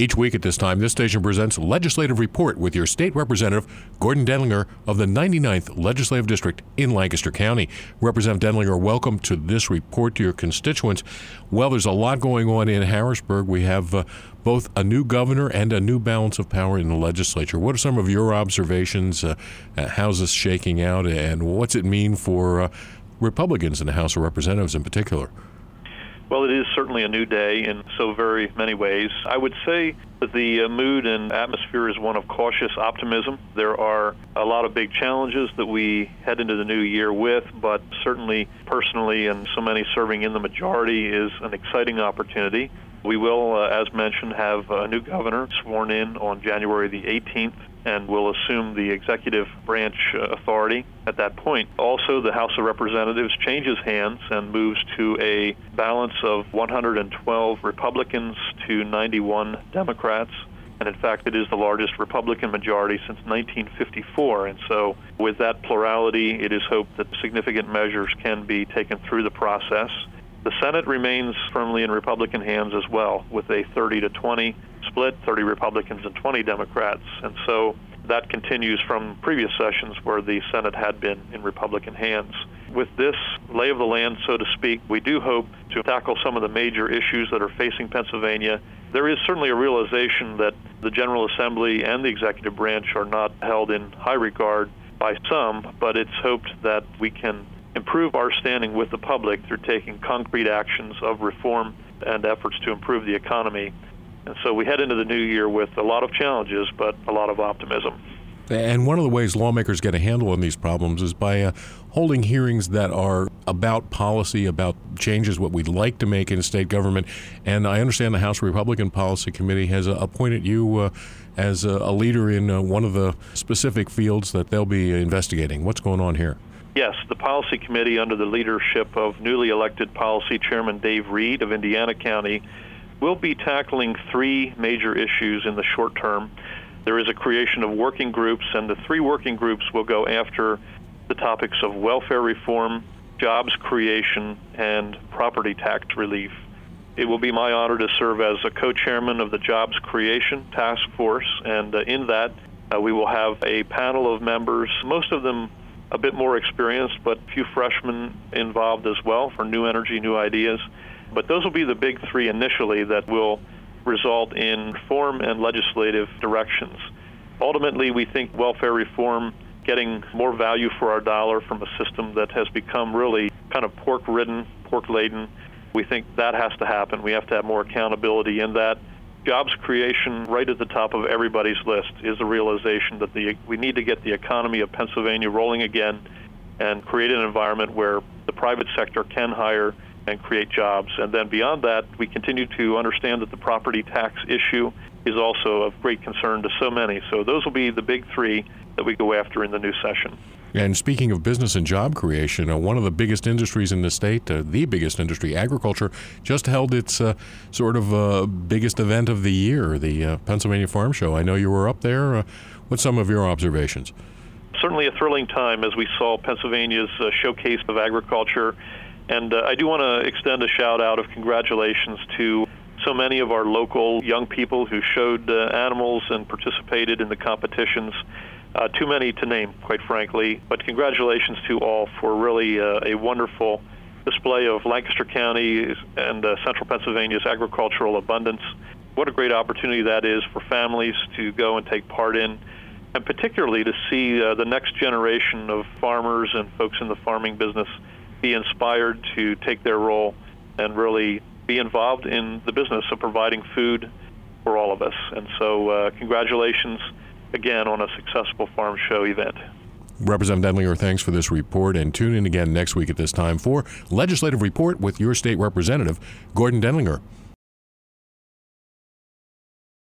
Each week at this time, this station presents Legislative Report with your state representative, Gordon Dendlinger of the 99th Legislative District in Lancaster County. Representative Dendlinger, welcome to this report to your constituents. Well, there's a lot going on in Harrisburg. We have both a new governor and a new balance of power in the legislature. What are some of your observations? How's this shaking out, and what's it mean for Republicans in the House of Representatives in particular? Well, it is certainly a new day in so very many ways. I would say that the mood and atmosphere is one of cautious optimism. There are a lot of big challenges that we head into the new year with, but certainly personally and so many serving in the majority is an exciting opportunity. We will, as mentioned, have a new governor sworn in on January the 18th and will assume the executive branch authority at that point. Also, the House of Representatives changes hands and moves to a balance of 112 Republicans to 91 Democrats. And in fact, it is the largest Republican majority since 1954. And so with that plurality, it is hoped that significant measures can be taken through the process. The Senate remains firmly in Republican hands as well, with a 30-20 split, 30 Republicans and 20 Democrats. And so that continues from previous sessions where the Senate had been in Republican hands. With this lay of the land, so to speak, we do hope to tackle some of the major issues that are facing Pennsylvania. There is certainly a realization that the General Assembly and the executive branch are not held in high regard by some, but it's hoped that we can improve our standing with the public through taking concrete actions of reform and efforts to improve the economy. And so we head into the new year with a lot of challenges, but a lot of optimism. And one of the ways lawmakers get a handle on these problems is by holding hearings that are about policy, about changes, what we'd like to make in state government. And I understand the House Republican Policy Committee has appointed you as a leader in one of the specific fields that they'll be investigating. What's going on here? Yes, the Policy Committee, under the leadership of newly elected Policy Chairman Dave Reed of Indiana County, will be tackling three major issues in the short term. There is a creation of working groups, and the three working groups will go after the topics of welfare reform, jobs creation, and property tax relief. It will be my honor to serve as a co-chairman of the Jobs Creation Task Force, and in that we will have a panel of members, most of them a bit more experienced, but a few freshmen involved as well for new energy, new ideas. But those will be the big three initially that will result in reform and legislative directions. Ultimately, we think welfare reform, getting more value for our dollar from a system that has become really kind of pork-ridden, pork-laden, we think that has to happen. We have to have more accountability in that. Jobs creation, right at the top of everybody's list, is the realization that we need to get the economy of Pennsylvania rolling again and create an environment where the private sector can hire and create jobs. And then beyond that, we continue to understand that the property tax issue is also of great concern to so many. So those will be the big three that we go after in the new session. And speaking of business and job creation, one of the biggest industries in the state, the biggest industry, agriculture, just held its biggest event of the year, the Pennsylvania Farm Show. I know you were up there. What's some of your observations? Certainly a thrilling time as we saw Pennsylvania's showcase of agriculture. And I do want to extend a shout-out of congratulations to so many of our local young people who showed animals and participated in the competitions. Too many to name, quite frankly, but congratulations to all for really a wonderful display of Lancaster County and central Pennsylvania's agricultural abundance. What a great opportunity that is for families to go and take part in, and particularly to see the next generation of farmers and folks in the farming business be inspired to take their role and really be involved in the business of providing food for all of us. And so congratulations again on a successful farm show event. Representative Dendlinger, thanks for this report, and tune in again next week at this time for Legislative Report with your state representative, Gordon Dendlinger.